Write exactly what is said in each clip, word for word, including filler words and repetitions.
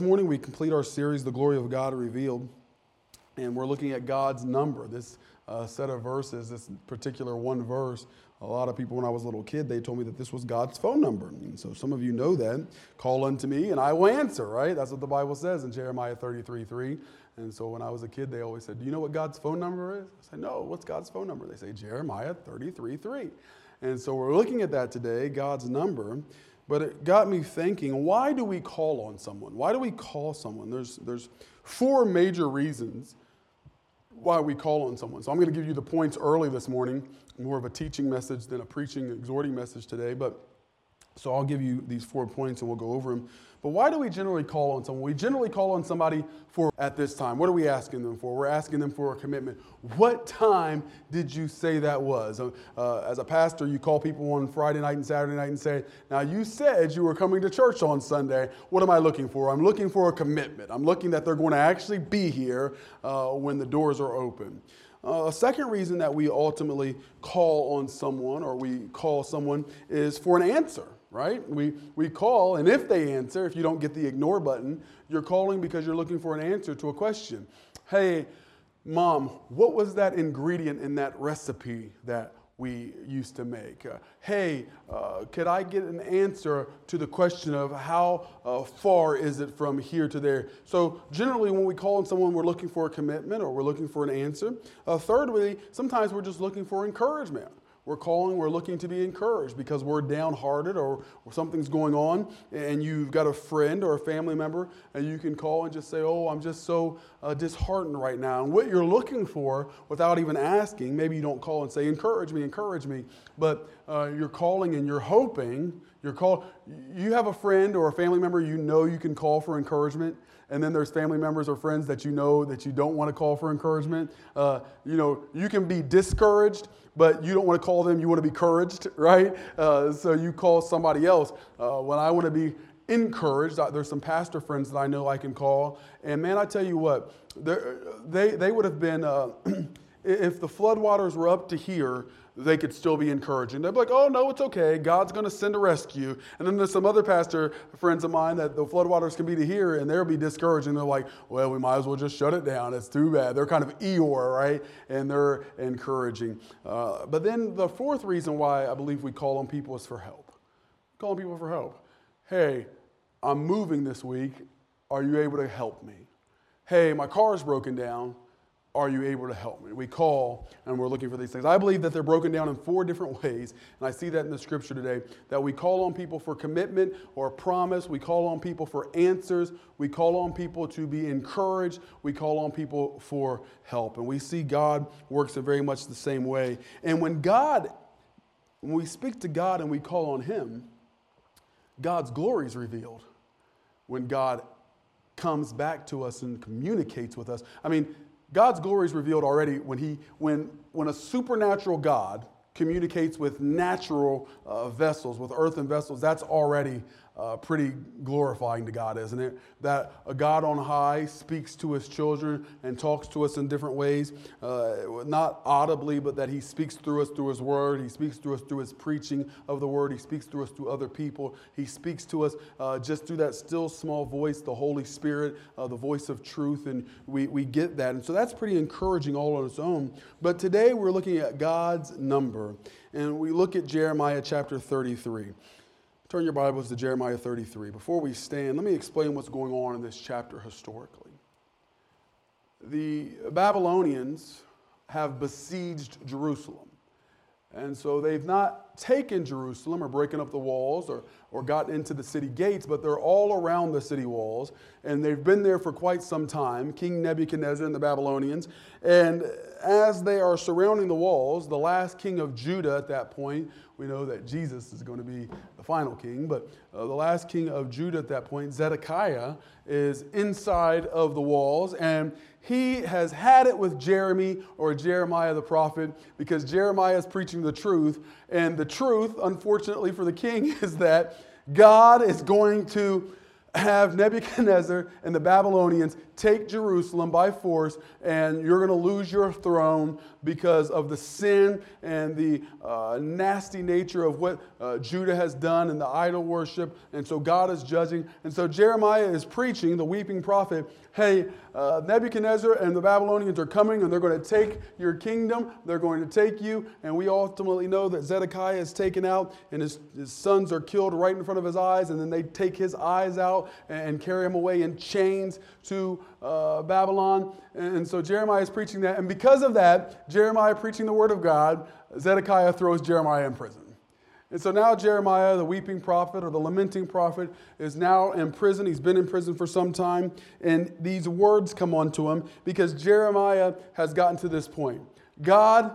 This morning we complete our series, The Glory of God Revealed, and we're looking at God's number, this uh, set of verses, this particular one verse. A lot of people, when I was a little kid, they told me that this was God's phone number. And so some of you know that. Call unto me and I will answer, right? That's what the Bible says in Jeremiah thirty-three three. And so when I was a kid, they always said, do you know what God's phone number is? I said, no, what's God's phone number? They say Jeremiah thirty-three three. And so we're looking at that today, God's number. But it got me thinking, why do we call on someone? Why do we call someone? There's, there's four major reasons why we call on someone. So I'm going to give you the points early this morning, more of a teaching message than a preaching, exhorting message today. But so I'll give you these four points and we'll go over them. But why do we generally call on someone? We generally call on somebody for at this time. What are we asking them for? We're asking them for a commitment. What time did you say that was? Uh, as a pastor, you call people on Friday night and Saturday night and say, now you said you were coming to church on Sunday. What am I looking for? I'm looking for a commitment. I'm looking that they're going to actually be here uh, when the doors are open. Uh, a second reason that we ultimately call on someone or we call someone is for an answer, right? We we call, and if they answer, if you don't get the ignore button, you're calling because you're looking for an answer to a question. Hey, Mom, what was that ingredient in that recipe that we used to make? Uh, hey, uh, could I get an answer to the question of how uh, far is it from here to there? So generally when we call on someone, we're looking for a commitment or we're looking for an answer. Uh, thirdly, sometimes we're just looking for encouragement. We're calling, we're looking to be encouraged because we're downhearted or, or something's going on and you've got a friend or a family member and you can call and just say, oh, I'm just so uh, disheartened right now. And what you're looking for without even asking, maybe you don't call and say, encourage me, encourage me, but uh, you're calling and you're hoping, you're call, you have a friend or a family member you know you can call for encouragement. And then there's family members or friends that you know that you don't want to call for encouragement. Uh, you know, you can be discouraged, but you don't want to call them. You want to be encouraged, right? Uh, so you call somebody else. Uh, when I want to be encouraged, there's some pastor friends that I know I can call. And man, I tell you what, they they would have been, uh, if the floodwaters were up to here, they could still be encouraging. They'd be like, oh, no, it's okay. God's going to send a rescue. And then there's some other pastor friends of mine that the floodwaters can be to here, and they'll be discouraging. They're like, well, we might as well just shut it down. It's too bad. They're kind of Eeyore, right? And they're encouraging. Uh, but then the fourth reason why I believe we call on people is for help. Call on people for help. Hey, I'm moving this week. Are you able to help me? Hey, my car's broken down. Are you able to help me? We call and we're looking for these things. I believe that they're broken down in four different ways, and I see that in the scripture today, that we call on people for commitment or promise. We call on people for answers. We call on people to be encouraged. We call on people for help. And we see God works in very much the same way. And when God, when we speak to God and we call on Him, God's glory is revealed. When God comes back to us and communicates with us. I mean, God's glory is revealed already when he, when, when a supernatural God communicates with natural uh, vessels, with earthen vessels. That's already uh, pretty glorifying to God, isn't it? That a God on high speaks to His children and talks to us in different ways, uh, not audibly, but that He speaks through us through His Word. He speaks through us through His preaching of the Word. He speaks through us through other people. He speaks to us uh, just through that still small voice, the Holy Spirit, uh, the voice of truth, and we, we get that. And so that's pretty encouraging all on its own. But today we're looking at God's number, and we look at Jeremiah chapter thirty-three. Turn your Bibles to Jeremiah thirty-three. Before we stand, let me explain what's going on in this chapter historically. The Babylonians have besieged Jerusalem. And so they've not taken Jerusalem or breaking up the walls or, or gotten into the city gates, but they're all around the city walls. And they've been there for quite some time, King Nebuchadnezzar and the Babylonians. And as they are surrounding the walls, the last king of Judah at that point, we know that Jesus is going to be the final king, but uh, the last king of Judah at that point, Zedekiah, is inside of the walls, and he has had it with Jeremy or Jeremiah the prophet because Jeremiah is preaching the truth, and the truth, unfortunately for the king, is that God is going to have Nebuchadnezzar and the Babylonians take Jerusalem by force, and you're going to lose your throne because of the sin and the uh, nasty nature of what uh, Judah has done and the idol worship. And so God is judging. And so Jeremiah is preaching, the weeping prophet, hey, uh, Nebuchadnezzar and the Babylonians are coming, and they're going to take your kingdom. They're going to take you. And we ultimately know that Zedekiah is taken out, and his, his sons are killed right in front of his eyes, and then they take his eyes out and, and carry him away in chains to uh, Babylon. And, and so Jeremiah is preaching that. And because of that, Jeremiah preaching the word of God, Zedekiah throws Jeremiah in prison. And so now Jeremiah, the weeping prophet or the lamenting prophet, is now in prison. He's been in prison for some time. And these words come onto him because Jeremiah has gotten to this point. God,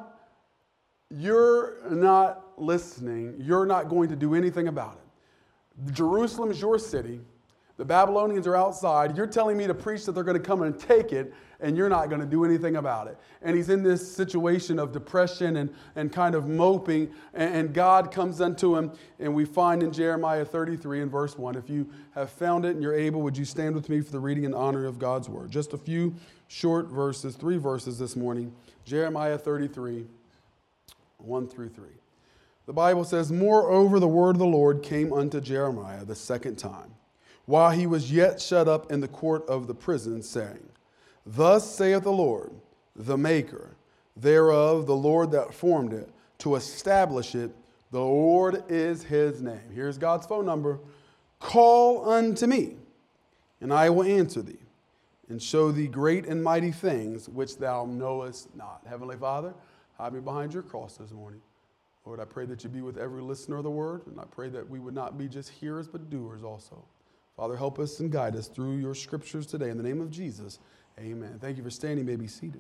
you're not listening. You're not going to do anything about it. Jerusalem is your city. The Babylonians are outside. You're telling me to preach that they're going to come and take it, and you're not going to do anything about it. And he's in this situation of depression and, and kind of moping, and, and God comes unto him, and we find in Jeremiah thirty-three and verse one, if you have found it and you're able, would you stand with me for the reading and honor of God's word? Just a few short verses, three verses this morning. Jeremiah thirty-three, one through three. The Bible says, moreover, the word of the Lord came unto Jeremiah the second time, while he was yet shut up in the court of the prison, saying, thus saith the Lord, the maker thereof, the Lord that formed it, to establish it, the Lord is his name. Here's God's phone number. Call unto me, and I will answer thee, and show thee great and mighty things which thou knowest not. Heavenly Father, hide me behind your cross this morning. Lord, I pray that you be with every listener of the word, and I pray that we would not be just hearers but doers also. Father, help us and guide us through your scriptures today. In the name of Jesus, amen. Thank you for standing. You may be seated.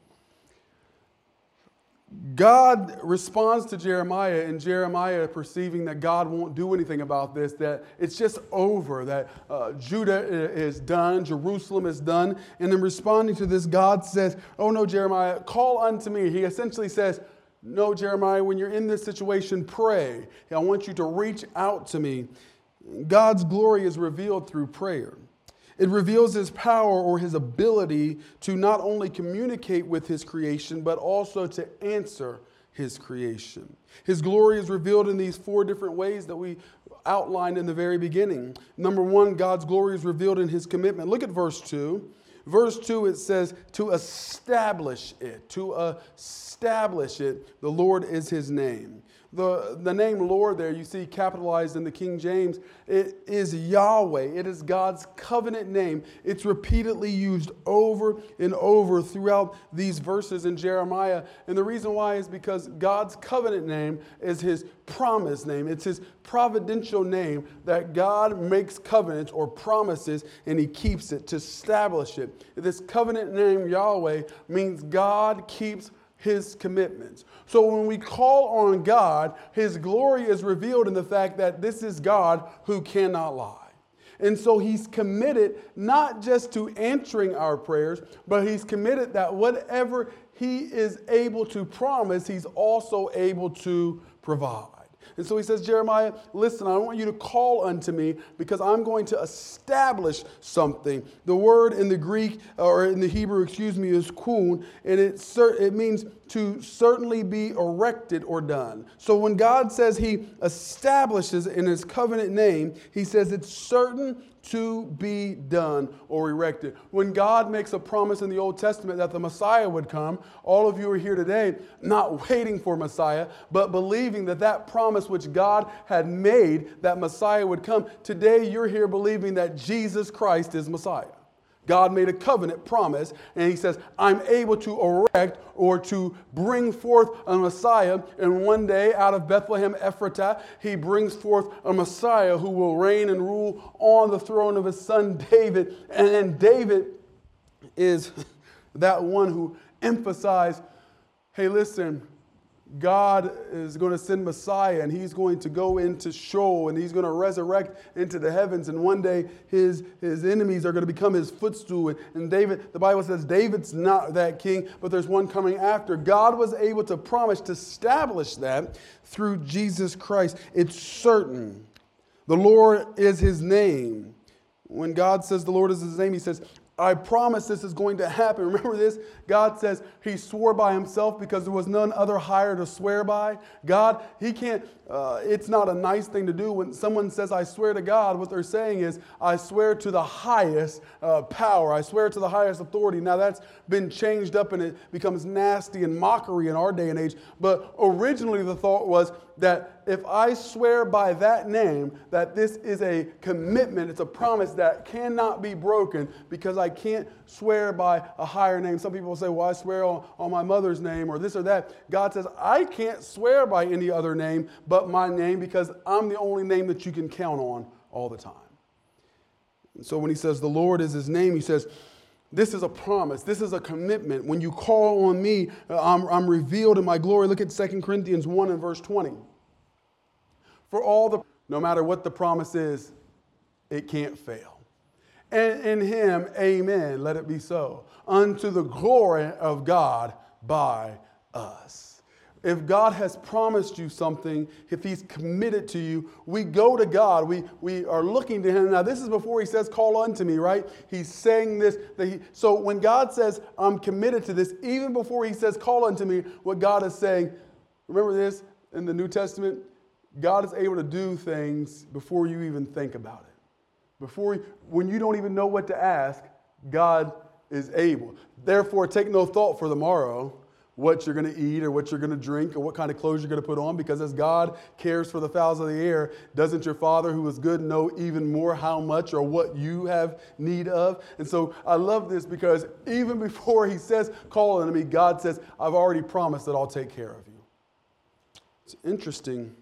God responds to Jeremiah, and Jeremiah perceiving that God won't do anything about this, that it's just over, that uh, Judah is done, Jerusalem is done. And in responding to this, God says, oh no, Jeremiah, call unto me. He essentially says, no, Jeremiah, when you're in this situation, pray. I want you to reach out to me. God's glory is revealed through prayer. It reveals his power or his ability to not only communicate with his creation, but also to answer his creation. His glory is revealed in these four different ways that we outlined in the very beginning. Number one, God's glory is revealed in his commitment. Look at verse two. Verse two, it says, to establish it. To establish it, the Lord is his name. The, the name Lord there, you see capitalized in the King James, it is Yahweh. It is God's covenant name. It's repeatedly used over and over throughout these verses in Jeremiah. And the reason why is because God's covenant name is his promise name. It's his providential name that God makes covenants or promises and he keeps it to establish it. This covenant name Yahweh means God keeps his commitments. So when we call on God, his glory is revealed in the fact that this is God who cannot lie. And so he's committed not just to answering our prayers, but he's committed that whatever he is able to promise, he's also able to provide. And so he says, Jeremiah, listen, I want you to call unto me because I'm going to establish something. The word in the Greek, or in the Hebrew, excuse me, is kun, and it, it means to certainly be erected or done. So when God says he establishes in his covenant name, he says it's certain to be done or erected. When God makes a promise in the Old Testament that the Messiah would come, all of you are here today not waiting for Messiah, but believing that that promise which God had made, that Messiah would come. Today you're here believing that Jesus Christ is Messiah. God made a covenant promise, and he says, I'm able to erect or to bring forth a Messiah. And one day out of Bethlehem Ephratah, he brings forth a Messiah who will reign and rule on the throne of his son David. And then David is that one who emphasized, hey, listen, God is going to send Messiah, and he's going to go into Sheol, and he's going to resurrect into the heavens, and one day his, his enemies are going to become his footstool. And, and David, the Bible says David's not that king, but there's one coming after. God was able to promise to establish that through Jesus Christ. It's certain. The Lord is his name. When God says the Lord is his name, he says, I promise this is going to happen. Remember this? God says he swore by himself because there was none other higher to swear by. God, he can't, uh, it's not a nice thing to do. When someone says, I swear to God, what they're saying is, I swear to the highest uh, power. I swear to the highest authority. Now that's been changed up and it becomes nasty and mockery in our day and age. But originally the thought was that if I swear by that name, that this is a commitment, it's a promise that cannot be broken because I can't swear by a higher name. Some people say, well, I swear on, on my mother's name or this or that. God says, I can't swear by any other name but my name because I'm the only name that you can count on all the time. And so when he says the Lord is his name, he says, this is a promise. This is a commitment. When you call on me, I'm, I'm revealed in my glory. Look at Second Corinthians one and verse twenty. For all the, no matter what the promise is, it can't fail. And in him, amen, let it be so, unto the glory of God by us. If God has promised you something, if he's committed to you, we go to God. We, we are looking to him. Now, this is before he says, call unto me, right? He's saying this. That he, so when God says, I'm committed to this, even before he says, call unto me, what God is saying, remember this in the New Testament? God is able to do things before you even think about it. Before, when you don't even know what to ask, God is able. Therefore, take no thought for the morrow, what you're going to eat or what you're going to drink or what kind of clothes you're going to put on, because as God cares for the fowls of the air, doesn't your Father who is good know even more how much or what you have need of? And so I love this because even before he says, call unto me, God says, I've already promised that I'll take care of you. It's interesting.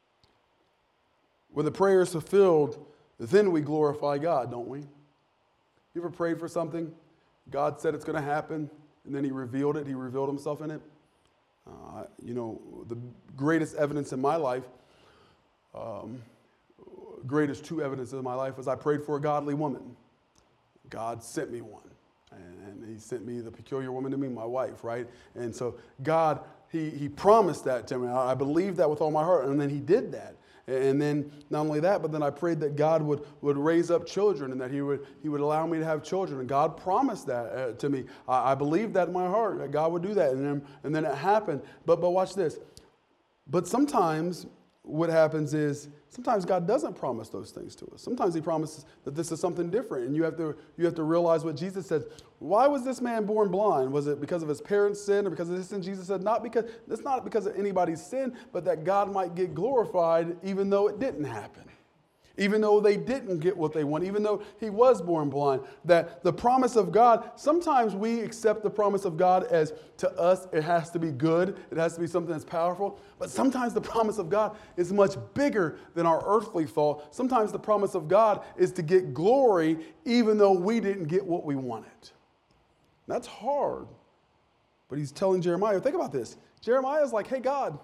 When the prayer is fulfilled, then we glorify God, don't we? You ever prayed for something? God said it's going to happen. And then he revealed it. He revealed himself in it. Uh, you know, the greatest evidence in my life, um, greatest two evidences in my life was I prayed for a godly woman. God sent me one. And, and he sent me the peculiar woman to me, my wife, right? And so God, he, he promised that to me. I, I believed that with all my heart. And then he did that. And then not only that, but then I prayed that God would, would raise up children and that he would, he would allow me to have children. And God promised that uh, to me. I, I believed that in my heart, that God would do that. And then, and then it happened. But, but watch this. But sometimes what happens is, sometimes God doesn't promise those things to us. Sometimes he promises that this is something different. And you have to, you have to realize what Jesus said. Why was this man born blind? Was it because of his parents' sin or because of his sin? Jesus said, not because, it's not because of anybody's sin, but that God might get glorified even though it didn't happen. Even though they didn't get what they want, even though he was born blind, that the promise of God, sometimes we accept the promise of God as to us, it has to be good, it has to be something that's powerful, but sometimes the promise of God is much bigger than our earthly thought. Sometimes the promise of God is to get glory even though we didn't get what we wanted. That's hard, but he's telling Jeremiah, think about this. Jeremiah's like, hey, God,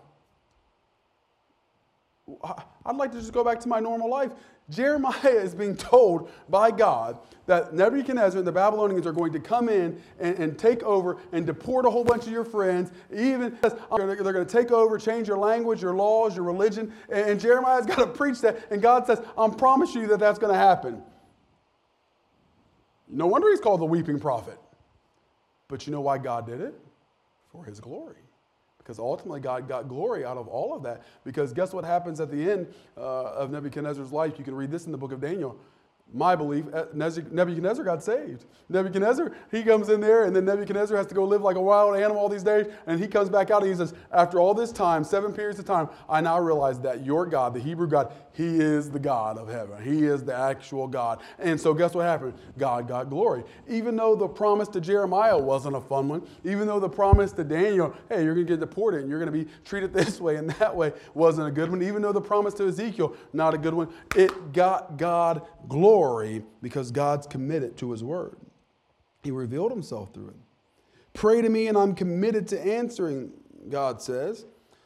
I'd like to just go back to my normal life. Jeremiah is being told by God that Nebuchadnezzar and the Babylonians are going to come in and, and take over and deport a whole bunch of your friends. Even they're going to take over, change your language, your laws, your religion. And, and Jeremiah's got to preach that. And God says, I promise you that that's going to happen. No wonder he's called the weeping prophet. But you know why God did it? For his glory. Because ultimately God got glory out of all of that. Because guess what happens at the end uh, of Nebuchadnezzar's life? You can read this in the book of Daniel. My belief, Nebuchadnezzar got saved. Nebuchadnezzar, he comes in there, and then Nebuchadnezzar has to go live like a wild animal all these days, and he comes back out and he says, after all this time, seven periods of time, I now realize that your God, the Hebrew God, he is the God of heaven. He is the actual God. And so guess what happened? God got glory. Even though the promise to Jeremiah wasn't a fun one, even though the promise to Daniel, hey, you're going to get deported and you're going to be treated this way and that way, wasn't a good one, even though the promise to Ezekiel, not a good one, it got God glory. Glory because God's committed to his word. He revealed himself through it. Pray to me and I'm committed to answering, God says.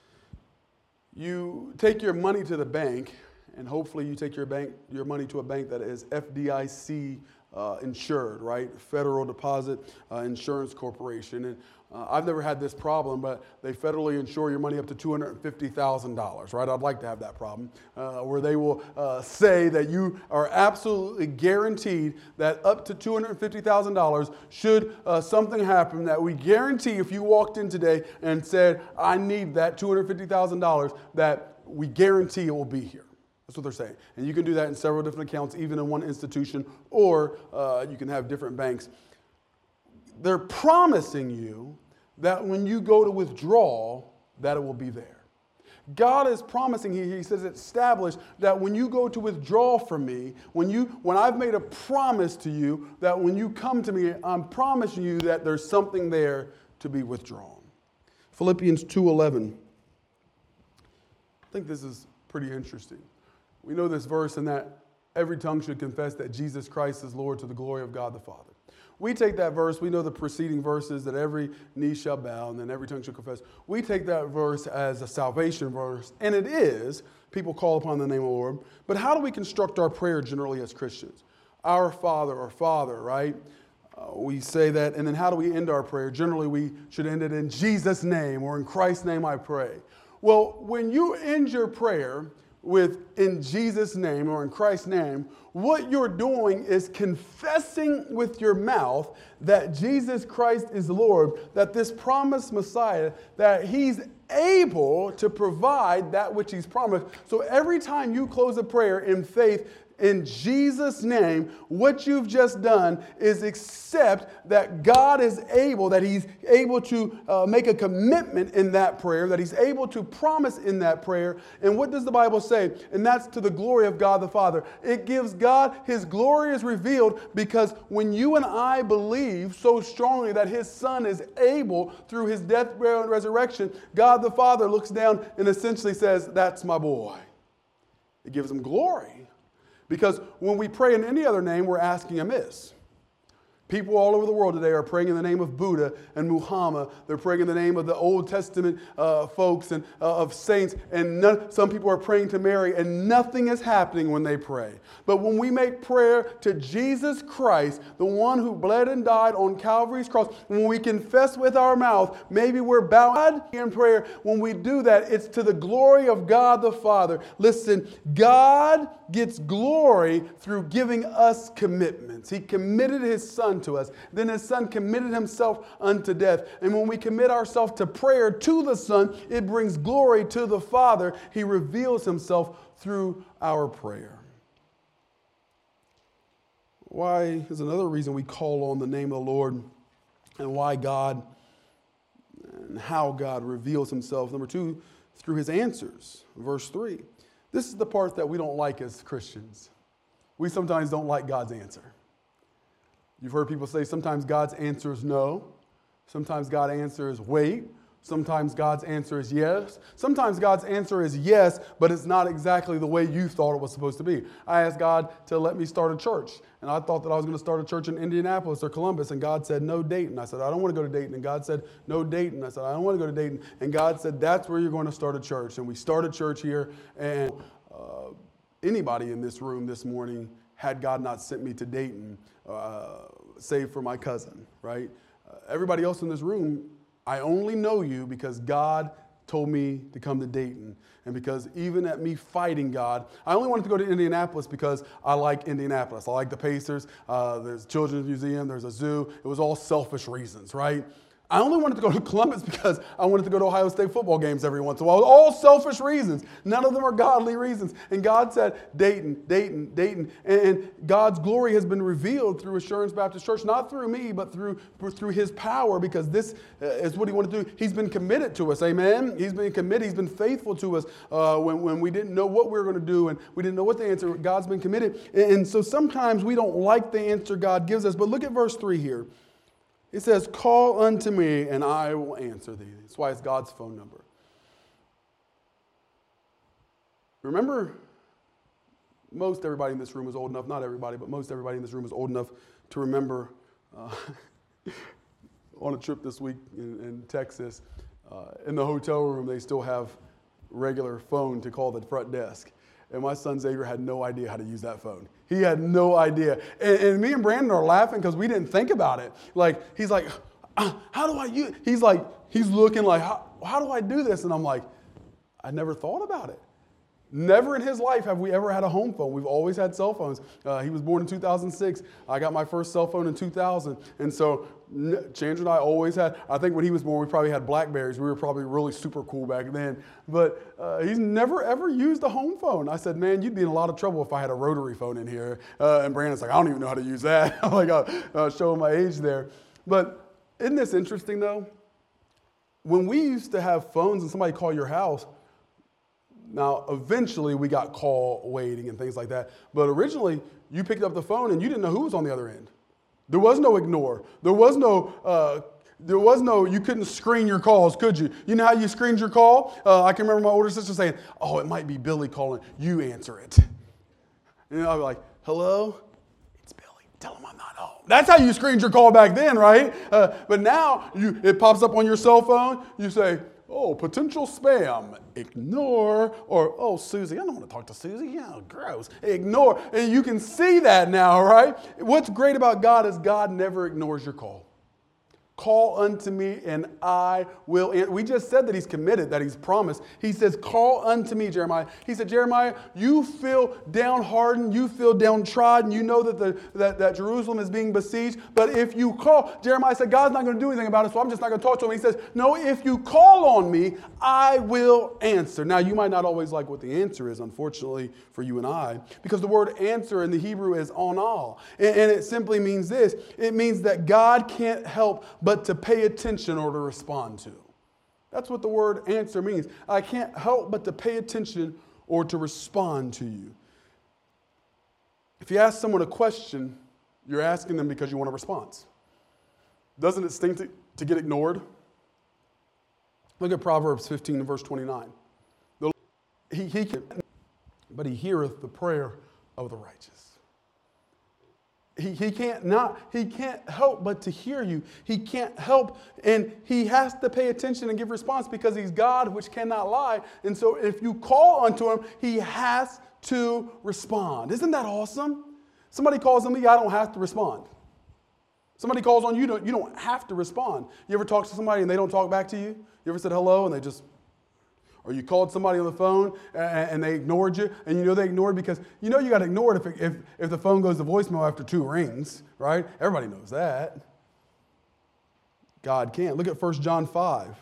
You take your money to the bank, and hopefully you take your bank, your money to a bank that is F D I C uh, insured, right? Federal Deposit uh, Insurance Corporation. And uh, I've never had this problem, but they federally insure your money up to two hundred fifty thousand dollars, right? I'd like to have that problem, uh, where they will uh, say that you are absolutely guaranteed that up to two hundred fifty thousand dollars, should uh, something happen, that we guarantee if you walked in today and said, I need that two hundred fifty thousand dollars, that we guarantee it will be here. That's what they're saying. And you can do that in several different accounts, even in one institution, or uh, you can have different banks. They're promising you that when you go to withdraw, that it will be there. God is promising here, he says, establish that when you go to withdraw from me, when you, when I've made a promise to you, that when you come to me, I'm promising you that there's something there to be withdrawn. Philippians two eleven. I think this is pretty interesting. We know this verse in that every tongue should confess that Jesus Christ is Lord to the glory of God the Father. We take that verse, we know the preceding verses that every knee shall bow and then every tongue shall confess. We take that verse as a salvation verse, and it is. People call upon the name of the Lord. But how do we construct our prayer generally as Christians? Our Father, or Father, right? Uh, we say that, and then how do we end our prayer? Generally, we should end it in Jesus' name, or in Christ's name I pray. Well, when you end your prayer with in Jesus' name or in Christ's name, what you're doing is confessing with your mouth that Jesus Christ is Lord, that this promised Messiah, that he's able to provide that which he's promised. So every time you close a prayer in faith, in Jesus' name, what you've just done is accept that God is able, that he's able to uh, make a commitment in that prayer, that he's able to promise in that prayer. And what does the Bible say? And that's to the glory of God the Father. It gives God, his glory is revealed because when you and I believe so strongly that his Son is able through his death, burial, and resurrection, God the Father looks down and essentially says, that's my boy. It gives him glory. Because when we pray in any other name, we're asking amiss. People all over the world today are praying in the name of Buddha and Muhammad. They're praying in the name of the Old Testament uh, folks and uh, of saints. And none, some people are praying to Mary, and nothing is happening when they pray. But when we make prayer to Jesus Christ, the one who bled and died on Calvary's cross, when we confess with our mouth, maybe we're bowed in prayer. When we do that, it's to the glory of God the Father. Listen, God gets glory through giving us commitments. He committed his Son to us. Then his Son committed himself unto death. And when we commit ourselves to prayer to the Son, it brings glory to the Father. He reveals himself through our prayer. Why is another reason we call on the name of the Lord, and why God and how God reveals himself. Number two, through his answers. Verse three. This is the part that we don't like as Christians. We sometimes don't like God's answer. You've heard people say sometimes God's answer is no. Sometimes God's answer is wait. Sometimes God's answer is yes. Sometimes God's answer is yes, but it's not exactly the way you thought it was supposed to be. I asked God to let me start a church, and I thought that I was going to start a church in Indianapolis or Columbus, and God said, no, Dayton. I said, I don't want to go to Dayton. And God said, no, Dayton. I said, I don't want to go to Dayton. And God said, that's where you're going to start a church. And we started church here, and uh, anybody in this room this morning, had God not sent me to Dayton, uh, save for my cousin, right? Uh, everybody else in this room, I only know you because God told me to come to Dayton. And because even at me fighting God, I only wanted to go to Indianapolis because I like Indianapolis. I like the Pacers. Uh, there's a Children's Museum. There's a zoo. It was all selfish reasons, right? I only wanted to go to Columbus because I wanted to go to Ohio State football games every once in a while. All selfish reasons. None of them are godly reasons. And God said, Dayton, Dayton, Dayton. And God's glory has been revealed through Assurance Baptist Church, not through me, but through, through his power, because this is what he wanted to do. He's been committed to us, amen? He's been committed. He's been faithful to us uh, when, when we didn't know what we were going to do and we didn't know what the answer. God's been committed. And so sometimes we don't like the answer God gives us. But look at verse three here. It says, call unto me and I will answer thee. That's why it's God's phone number. Remember, most everybody in this room is old enough, not everybody, but most everybody in this room is old enough to remember uh, on a trip this week in, in Texas, uh, in the hotel room, they still have regular phone to call the front desk. And my son Xavier had no idea how to use that phone. He He had no idea. And, and me and Brandon are laughing because we didn't think about it. Like, he's like, uh, how do I use, he's like, he's looking like, how, how do I do this? And I'm like, I never thought about it. Never in his life have we ever had a home phone. We've always had cell phones. Uh, he was born in two thousand six. I got my first cell phone in two thousand. And so Chandra and I always had, I think when he was born, we probably had Blackberries. We were probably really super cool back then. But uh, he's never, ever used a home phone. I said, man, you'd be in a lot of trouble if I had a rotary phone in here. Uh, and Brandon's like, I don't even know how to use that. I'm like, I'll, I'll show him my age there. But isn't this interesting, though? When we used to have phones and somebody call your house, now, eventually, we got call waiting and things like that. But originally, you picked up the phone and you didn't know who was on the other end. There was no ignore. There was no, uh, there was no, you couldn't screen your calls, could you? You know how you screened your call? Uh, I can remember my older sister saying, oh, it might be Billy calling. You answer it. And I'll be like, hello? It's Billy. Tell him I'm not home. That's how you screened your call back then, right? Uh, but now, you, it pops up on your cell phone. You say, oh, potential spam, ignore, or, oh, Susie, I don't want to talk to Susie. Yeah, gross. Ignore. And you can see that now, right? What's great about God is God never ignores your call. Call unto me and I will answer. We just said that he's committed, that he's promised. He says, call unto me, Jeremiah. He said, Jeremiah, you feel downhearted, you feel downtrodden, you know that, the, that, that Jerusalem is being besieged, but if you call, Jeremiah said, God's not going to do anything about it, so I'm just not going to talk to him. He says, no, if you call on me, I will answer. Now, you might not always like what the answer is, unfortunately, for you and I, because the word answer in the Hebrew is onal, and, and it simply means this. It means that God can't help but to pay attention or to respond to. That's what the word answer means. I can't help but to pay attention or to respond to you. If you ask someone a question, you're asking them because you want a response. Doesn't it stink to, to get ignored? Look at Proverbs fifteen and verse twenty-nine. The, he, he can, but he heareth the prayer of the righteous. He, he can't not, he can't help but to hear you. He can't help, and he has to pay attention and give response because he's God, which cannot lie. And so if you call unto him, he has to respond. Isn't that awesome? Somebody calls on me, I don't have to respond. Somebody calls on you, don't, you don't have to respond. You ever talk to somebody and they don't talk back to you? You ever said hello and they just... Or you called somebody on the phone and they ignored you, and you know they ignored because you know you got ignored if, if, if the phone goes to voicemail after two rings, right? Everybody knows that. God can't. Look at First John five.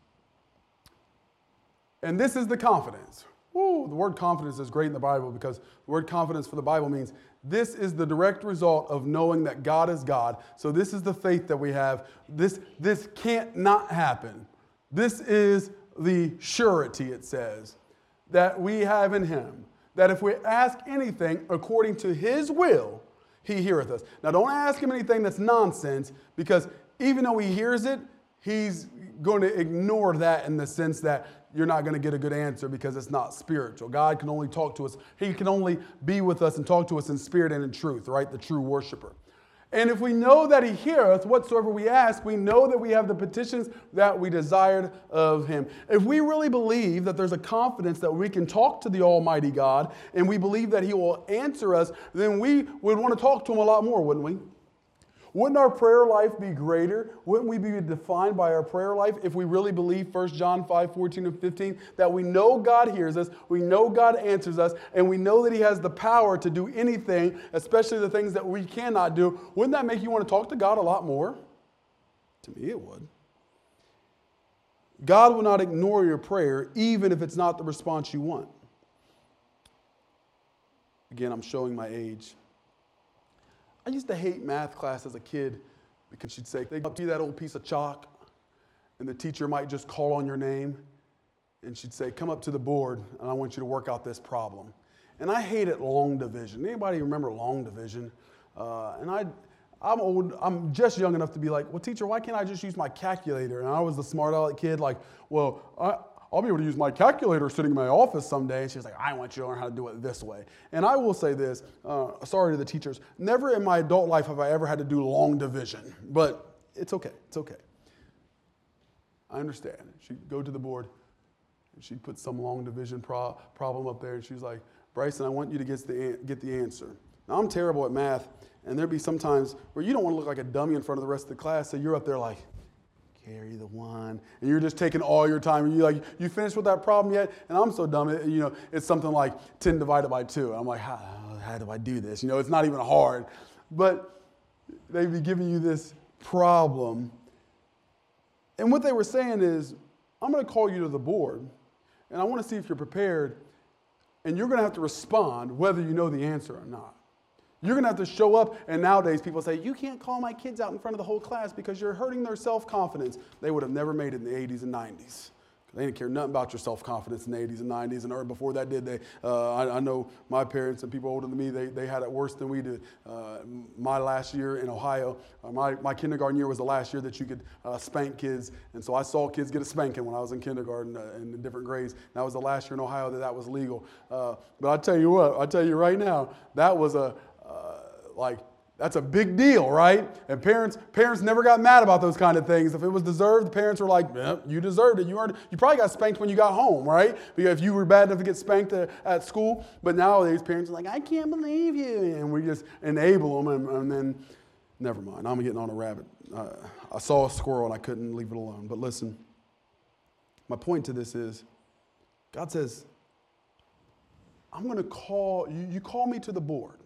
And this is the confidence. Woo, the word confidence is great in the Bible because the word confidence for the Bible means this is the direct result of knowing that God is God. So this is the faith that we have. This, this can't not happen. This is the surety, it says, that we have in him, that if we ask anything according to his will, he heareth us. Now, don't ask him anything that's nonsense, because even though he hears it, he's going to ignore that in the sense that you're not going to get a good answer because it's not spiritual. God can only talk to us. He can only be with us and talk to us in spirit and in truth, right? The true worshiper. And if we know that he heareth whatsoever we ask, we know that we have the petitions that we desired of him. If we really believe that there's a confidence that we can talk to the Almighty God, and we believe that he will answer us, then we would want to talk to him a lot more, wouldn't we? Wouldn't our prayer life be greater? Wouldn't we be defined by our prayer life if we really believe First John five, fourteen and fifteen, that we know God hears us, we know God answers us, and we know that he has the power to do anything, especially the things that we cannot do? Wouldn't that make you want to talk to God a lot more? To me, it would. God will not ignore your prayer, even if it's not the response you want. Again, I'm showing my age. I used to hate math class as a kid because she'd say, they give you that old piece of chalk, and the teacher might just call on your name, and she'd say, come up to the board, and I want you to work out this problem. And I hated long division. Anybody remember long division? Uh, and I, I'm old, I'm just young enough to be like, well, teacher, why can't I just use my calculator? And I was the smart aleck kid, like, well, I, I'll be able to use my calculator sitting in my office someday. And she was like, I want you to learn how to do it this way. And I will say this, uh, sorry to the teachers, never in my adult life have I ever had to do long division, but it's okay, it's okay. I understand. She'd go to the board, and she'd put some long division pro- problem up there, and she's like, Bryson, I want you to get the, get the answer. Now, I'm terrible at math, and there'd be some times where you don't want to look like a dummy in front of the rest of the class, so you're up there like, carry the one, and you're just taking all your time, and you like, you finished with that problem yet? And I'm so dumb, it, you know, it's something like ten divided by two. I'm like, how, how do I do this? You know, it's not even hard. But they'd be giving you this problem. And what they were saying is, I'm going to call you to the board, and I want to see if you're prepared, and you're going to have to respond whether you know the answer or not. You're going to have to show up, and nowadays people say, you can't call my kids out in front of the whole class because you're hurting their self-confidence. They would have never made it in the eighties and nineties. They didn't care nothing about your self-confidence in the eighties and nineties, and or before that did, they, uh, I, I know my parents and people older than me, they, they had it worse than we did. Uh, my last year in Ohio, uh, my, my kindergarten year was the last year that you could uh, spank kids, and so I saw kids get a spanking when I was in kindergarten uh, in different grades. That was the last year in Ohio that that was legal. Uh, but I tell you what, I tell you right now, that was a, uh, like, that's a big deal, right? And parents parents never got mad about those kind of things. If it was deserved, the parents were like, eh, you deserved it. You earned it. You probably got spanked when you got home, right? Because if you were bad enough to get spanked at, at school. But nowadays, parents are like, I can't believe you. And we just enable them, and, and then, never mind. I'm getting on a rabbit. Uh, I saw a squirrel, and I couldn't leave it alone. But listen, my point to this is, God says, I'm going to call, you, you call me to the board.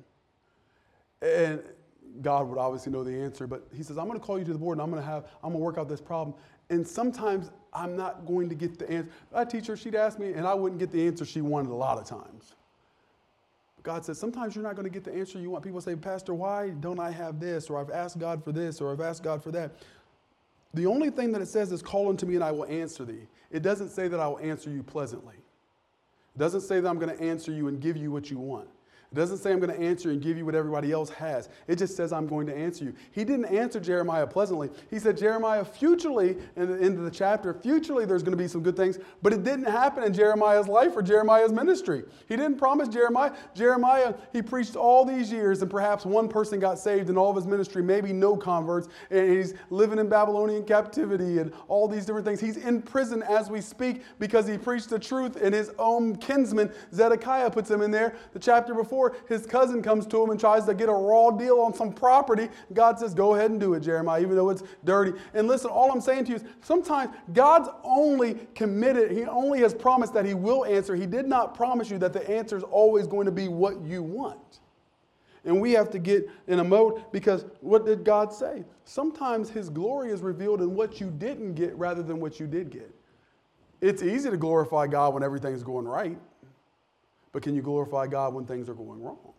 And God would obviously know the answer, but he says, I'm going to call you to the board, and I'm going to have, I'm going to work out this problem. And sometimes I'm not going to get the answer. My teacher, she'd ask me, and I wouldn't get the answer she wanted a lot of times. But God says, sometimes you're not going to get the answer you want. People say, Pastor, why don't I have this? Or I've asked God for this, or I've asked God for that. The only thing that it says is, call unto me, and I will answer thee. It doesn't say that I will answer you pleasantly. It doesn't say that I'm going to answer you and give you what you want. It doesn't say I'm going to answer and give you what everybody else has. It just says I'm going to answer you. He didn't answer Jeremiah pleasantly. He said, Jeremiah, futurely, in the end of the chapter, futurely there's going to be some good things, but it didn't happen in Jeremiah's life or Jeremiah's ministry. He didn't promise Jeremiah. Jeremiah, he preached all these years, and perhaps one person got saved in all of his ministry, maybe no converts, and he's living in Babylonian captivity and all these different things. He's in prison as we speak because he preached the truth, and his own kinsman, Zedekiah, puts him in there. The chapter before, his cousin comes to him and tries to get a raw deal on some property. God says, go ahead and do it, Jeremiah, even though it's dirty. And listen, all I'm saying to you is sometimes God's only committed, he only has promised that he will answer. He did not promise you that the answer is always going to be what you want. And we have to get in a mode, because what did God say? Sometimes his glory is revealed in what you didn't get rather than what you did get. It's easy to glorify God when everything's going right. But can you glorify God when things are going wrong?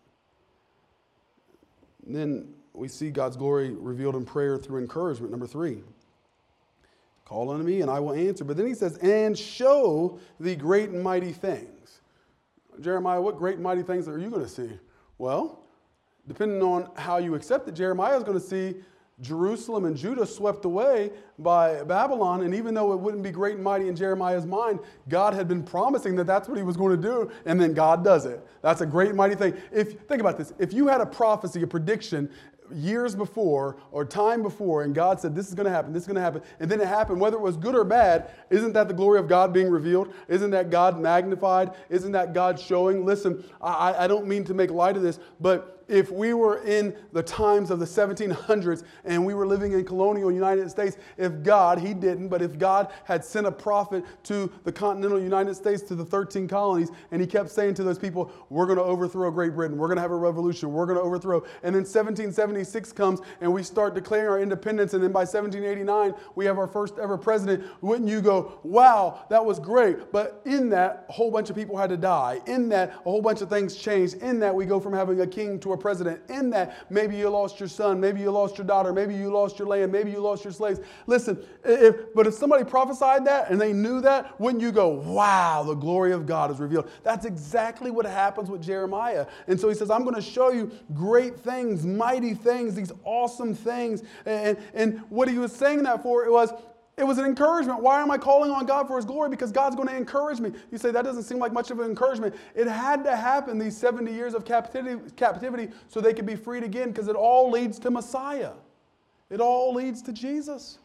And then we see God's glory revealed in prayer through encouragement. Number three, call unto me and I will answer. But then he says, and show the great and mighty things. Jeremiah, what great and mighty things are you going to see? Well, depending on how you accept it, Jeremiah is going to see Jerusalem and Judah swept away by Babylon, and even though it wouldn't be great and mighty in Jeremiah's mind, God had been promising that that's what he was going to do, and then God does it. That's a great and mighty thing. If think about this, if you had a prophecy, a prediction years before or time before, and God said this is going to happen, this is going to happen, and then it happened, whether it was good or bad, isn't that the glory of God being revealed? Isn't that God magnified? Isn't that God showing? Listen, I, I don't mean to make light of this, but if we were in the times of the seventeen hundreds and we were living in colonial United States, if God, he didn't, but if God had sent a prophet to the continental United States, to the thirteen colonies, and he kept saying to those people, we're going to overthrow Great Britain, we're going to have a revolution, we're going to overthrow, and then seventeen seventy-six comes and we start declaring our independence, and then by seventeen eighty-nine we have our first ever president, wouldn't you go, wow, that was great, but in that, a whole bunch of people had to die, in that, a whole bunch of things changed, in that we go from having a king to a president, in that maybe you lost your son, maybe you lost your daughter, maybe you lost your land, maybe you lost your slaves. Listen, if, but if somebody prophesied that and they knew that, wouldn't you go, wow, the glory of God is revealed? That's exactly what happens with Jeremiah. And so he says, I'm going to show you great things, mighty things, these awesome things. And, and what he was saying that for, it was, It was an encouragement. Why am I calling on God for his glory? Because God's going to encourage me. You say, that doesn't seem like much of an encouragement. It had to happen, these seventy years of captivity, captivity so they could be freed again, because it all leads to Messiah. It all leads to Jesus.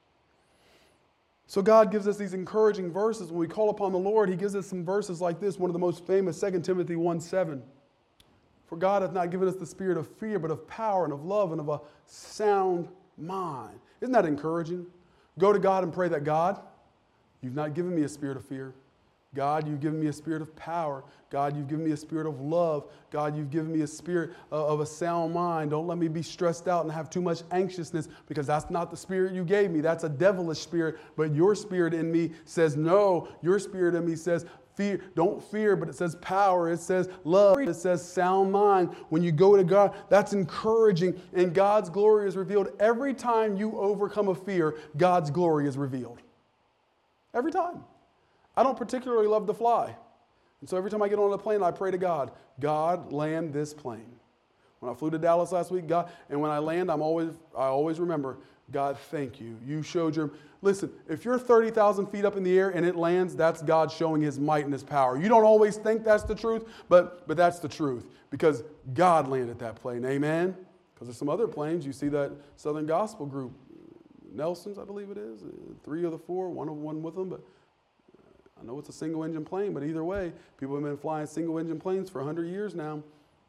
So God gives us these encouraging verses. When we call upon the Lord, he gives us some verses like this, one of the most famous, Second Timothy one seven. For God hath not given us the spirit of fear, but of power and of love and of a sound mind. Isn't that encouraging? Go to God and pray that, God, you've not given me a spirit of fear. God, you've given me a spirit of power. God, you've given me a spirit of love. God, you've given me a spirit of a sound mind. Don't let me be stressed out and have too much anxiousness, because that's not the spirit you gave me. That's a devilish spirit. But your spirit in me says no. Your spirit in me says fear. Don't fear, but it says power. It says love. It says sound mind. When you go to God, that's encouraging. And God's glory is revealed. Every time you overcome a fear, God's glory is revealed. Every time. I don't particularly love to fly. And so every time I get on a plane, I pray to God, God, land this plane. When I flew to Dallas last week, God, and when I land, I'm always, I always remember, God, thank you. You showed your, listen, if you're thirty thousand feet up in the air and it lands, that's God showing his might and his power. You don't always think that's the truth, but, but that's the truth, because God landed that plane, amen? Because there's some other planes, you see that Southern Gospel group, Nelson's, I believe it is, three of the four, one of one with them, but I know it's a single-engine plane, but either way, people have been flying single-engine planes for one hundred years now.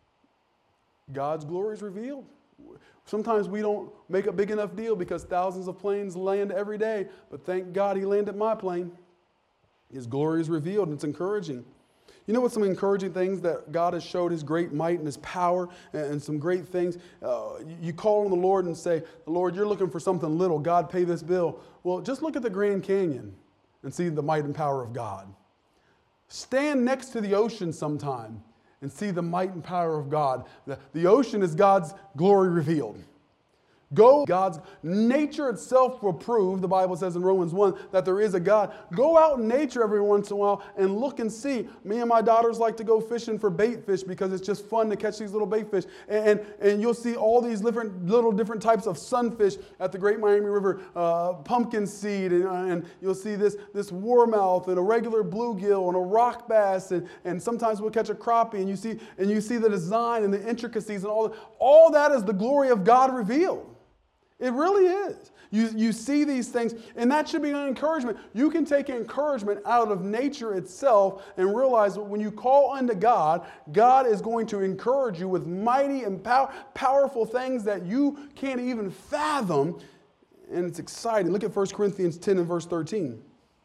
God's glory is revealed. Sometimes we don't make a big enough deal because thousands of planes land every day, but thank God he landed my plane. His glory is revealed, and it's encouraging. You know what some encouraging things that God has showed his great might and his power and some great things? Uh, you call on the Lord and say, Lord, you're looking for something little. God, pay this bill. Well, just look at the Grand Canyon and see the might and power of God. Stand next to the ocean sometime and see the might and power of God. The, the ocean is God's glory revealed. Go, God's nature itself will prove, the Bible says in Romans one, that there is a God. Go out in nature every once in a while and look and see. Me and my daughters like to go fishing for bait fish because it's just fun to catch these little bait fish. And, and, and you'll see all these different little different types of sunfish at the Great Miami River, uh, pumpkin seed, and, and you'll see this, this warmouth and a regular bluegill and a rock bass, and, and sometimes we'll catch a crappie, and you see and you see the design and the intricacies and all that. All that is the glory of God revealed. It really is. You, you see these things, and that should be an encouragement. You can take encouragement out of nature itself and realize that when you call unto God, God is going to encourage you with mighty and pow- powerful things that you can't even fathom, and it's exciting. Look at First Corinthians ten and verse thirteen.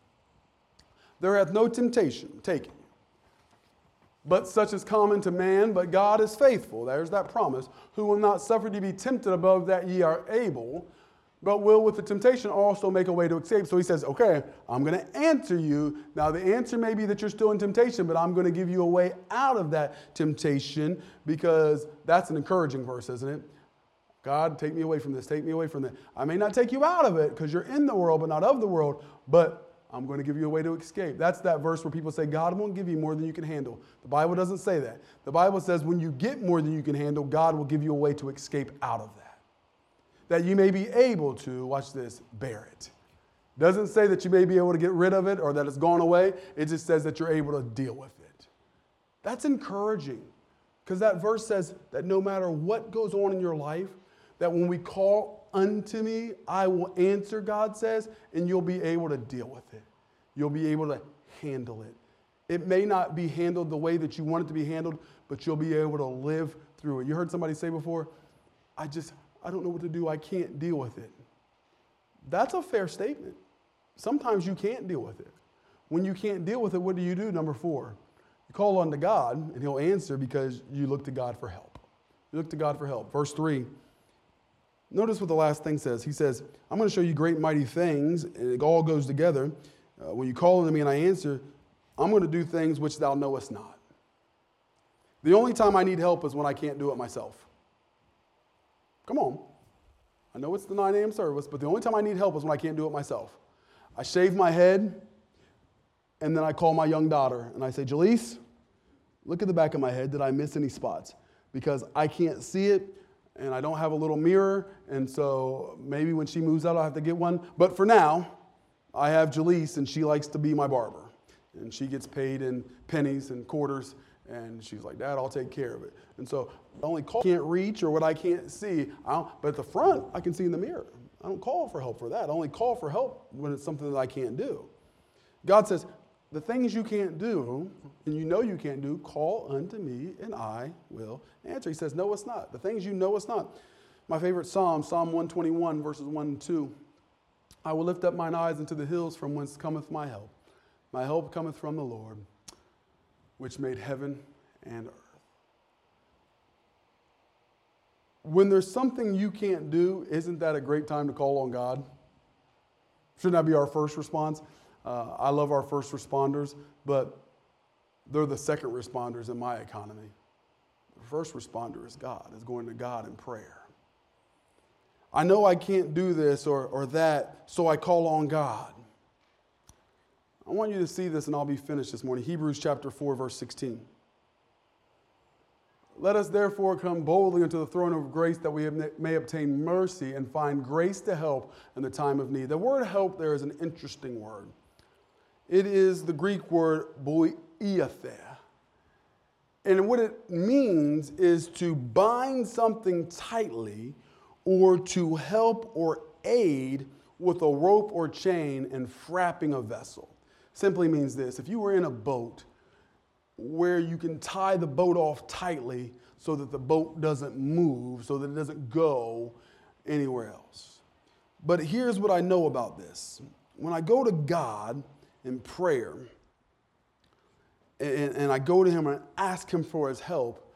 There hath no temptation taken, but such is common to man, but God is faithful. There's that promise. Who will not suffer to be tempted above that ye are able, but will with the temptation also make a way to escape. So he says, okay, I'm going to answer you. Now the answer may be that you're still in temptation, but I'm going to give you a way out of that temptation, because that's an encouraging verse, isn't it? God, take me away from this. Take me away from that. I may not take you out of it because you're in the world, but not of the world, but I'm going to give you a way to escape. That's that verse where people say, God won't give you more than you can handle. The Bible doesn't say that. The Bible says when you get more than you can handle, God will give you a way to escape out of that. That you may be able to, watch this, bear it. Doesn't say that you may be able to get rid of it or that it's gone away. It just says that you're able to deal with it. That's encouraging, because that verse says that no matter what goes on in your life, that when we call unto me, I will answer, God says, and you'll be able to deal with it. You'll be able to handle it. It may not be handled the way that you want it to be handled, but you'll be able to live through it. You heard somebody say before, I just, I don't know what to do. I can't deal with it. That's a fair statement. Sometimes you can't deal with it. When you can't deal with it, what do you do? Number four, you call on to God, and he'll answer because you look to God for help. You look to God for help. Verse three. Notice what the last thing says. He says, I'm going to show you great mighty things, and it all goes together. Uh, when you call unto me and I answer, I'm going to do things which thou knowest not. The only time I need help is when I can't do it myself. Come on. I know it's the nine a.m. service, but the only time I need help is when I can't do it myself. I shave my head, and then I call my young daughter, and I say, Jaleese, look at the back of my head. Did I miss any spots? Because I can't see it, and I don't have a little mirror, and so maybe when she moves out, I'll have to get one. But for now, I have Jaleese, and she likes to be my barber. And she gets paid in pennies and quarters, and she's like, Dad, I'll take care of it. And so I only call can't reach or what I can't see, I don't, but at the front, I can see in the mirror. I don't call for help for that. I only call for help when it's something that I can't do. God says, the things you can't do, and you know you can't do, call unto me, and I will answer. He says, no, it's not. The things you know it's not. My favorite psalm, Psalm one twenty-one, verses one and two. I will lift up mine eyes into the hills from whence cometh my help. My help cometh from the Lord, which made heaven and earth. When there's something you can't do, isn't that a great time to call on God? Shouldn't that be our first response? Uh, I love our first responders, but they're the second responders in my economy. The first responder is God, is going to God in prayer. I know I can't do this or, or that, so I call on God. I want you to see this, and I'll be finished this morning. Hebrews chapter four, verse sixteen. Let us therefore come boldly into the throne of grace that we may obtain mercy and find grace to help in the time of need. The word help there is an interesting word. It is the Greek word boiathe. And what it means is to bind something tightly or to help or aid with a rope or chain in frapping a vessel. Simply means this: if you were in a boat where you can tie the boat off tightly so that the boat doesn't move, so that it doesn't go anywhere else. But here's what I know about this. When I go to God in prayer, and, and I go to him and ask him for his help,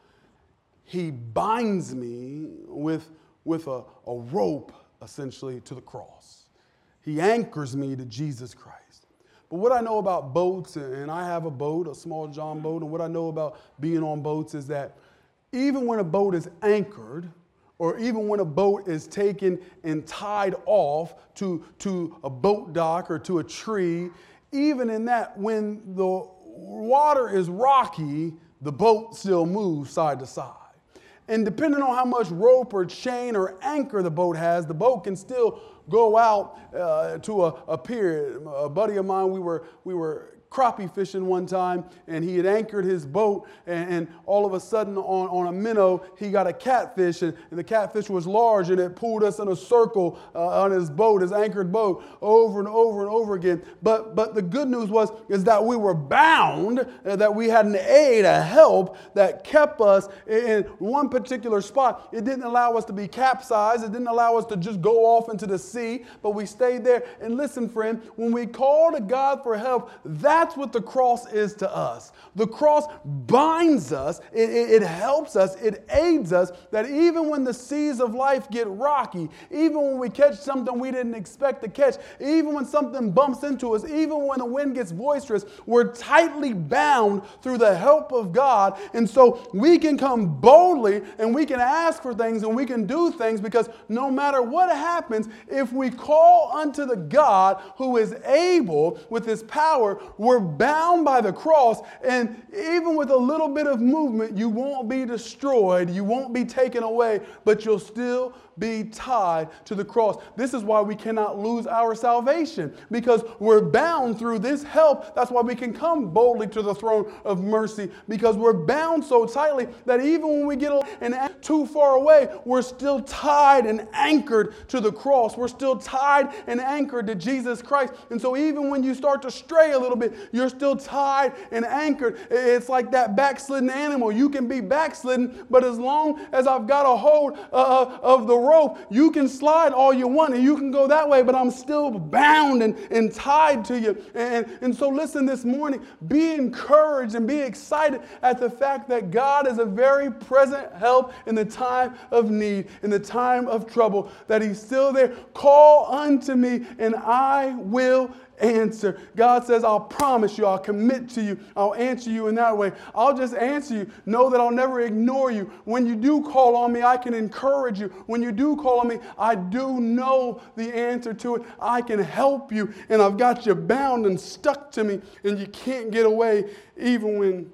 he binds me with, with a, a rope, essentially, to the cross. He anchors me to Jesus Christ. But what I know about boats, and I have a boat, a small John boat, and what I know about being on boats is that even when a boat is anchored, or even when a boat is taken and tied off to, to a boat dock or to a tree, even in that, when the water is rocky, the boat still moves side to side. And depending on how much rope or chain or anchor the boat has, the boat can still go out uh, to a, a pier. A buddy of mine, we were we were crappie fishing one time, and he had anchored his boat, and, and all of a sudden on, on a minnow, he got a catfish, and, and the catfish was large, and it pulled us in a circle uh, on his boat, his anchored boat, over and over and over again. But but the good news was is that we were bound, uh, that we had an aid, a help that kept us in one particular spot. It didn't allow us to be capsized. It didn't allow us to just go off into the sea, but we stayed there. And listen, friend, when we call to God for help, that That's what the cross is to us. The cross binds us, it, it, it helps us, it aids us, that even when the seas of life get rocky, even when we catch something we didn't expect to catch, even when something bumps into us, even when the wind gets boisterous, we're tightly bound through the help of God. And so we can come boldly and we can ask for things and we can do things, because no matter what happens, if we call unto the God who is able with his power, we're bound by the cross, and even with a little bit of movement, you won't be destroyed, you won't be taken away, but you'll still be tied to the cross. This is why we cannot lose our salvation, because we're bound through this help. That's why we can come boldly to the throne of mercy, because we're bound so tightly that even when we get and too far away, we're still tied and anchored to the cross. We're still tied and anchored to Jesus Christ. And so even when you start to stray a little bit, you're still tied and anchored. It's like that backslidden animal. You can be backslidden, but as long as I've got a hold uh, of the rope, you can slide all you want and you can go that way, but I'm still bound and, and tied to you. And, and so listen this morning, be encouraged and be excited at the fact that God is a very present help in the time of need, in the time of trouble, that he's still there. Call unto me and I will answer. God says, I'll promise you, I'll commit to you, I'll answer you in that way. I'll just answer you. Know that I'll never ignore you. When you do call on me, I can encourage you. When you do call on me, I do know the answer to it. I can help you, and I've got you bound and stuck to me, and you can't get away even when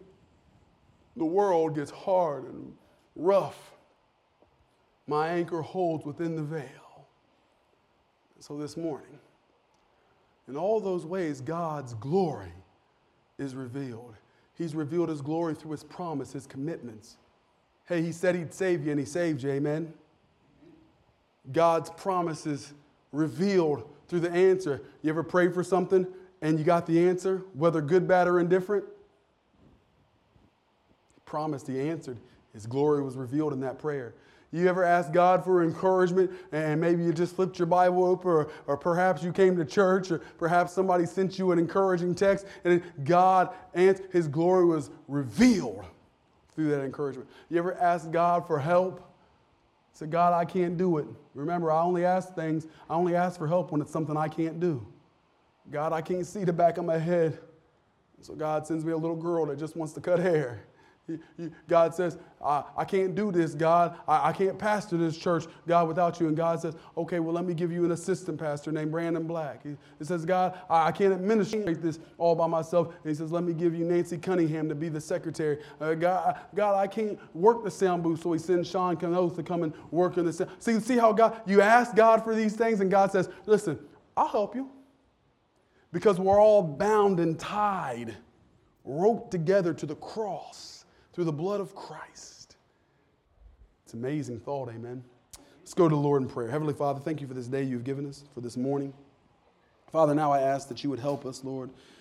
the world gets hard and rough. My anchor holds within the veil. So this morning, in all those ways, God's glory is revealed. He's revealed his glory through his promise, his commitments. Hey, he said he'd save you, and he saved you, amen? God's promise is revealed through the answer. You ever prayed for something, and you got the answer, whether good, bad, or indifferent? He promised, he answered. His glory was revealed in that prayer. You ever asked God for encouragement and maybe you just flipped your Bible open, or, or perhaps you came to church, or perhaps somebody sent you an encouraging text and God answered, his glory was revealed through that encouragement. You ever asked God for help? Say, God, I can't do it. Remember, I only ask things, I only ask for help when it's something I can't do. God, I can't see the back of my head. So God sends me a little girl that just wants to cut hair. God says, I, I can't do this, God. I, I can't pastor this church, God, without you. And God says, okay, well, let me give you an assistant pastor named Brandon Black. He, he says, God, I, I can't administrate this all by myself. And he says, let me give you Nancy Cunningham to be the secretary. Uh, God, God, I can't work the sound booth, so he sends Sean Canoth to come and work in the sound. See, see how God, you ask God for these things, and God says, listen, I'll help you. Because we're all bound and tied, roped together to the cross through the blood of Christ. It's an amazing thought, amen. Let's go to the Lord in prayer. Heavenly Father, thank you for this day you've given us, for this morning. Father, now I ask that you would help us, Lord,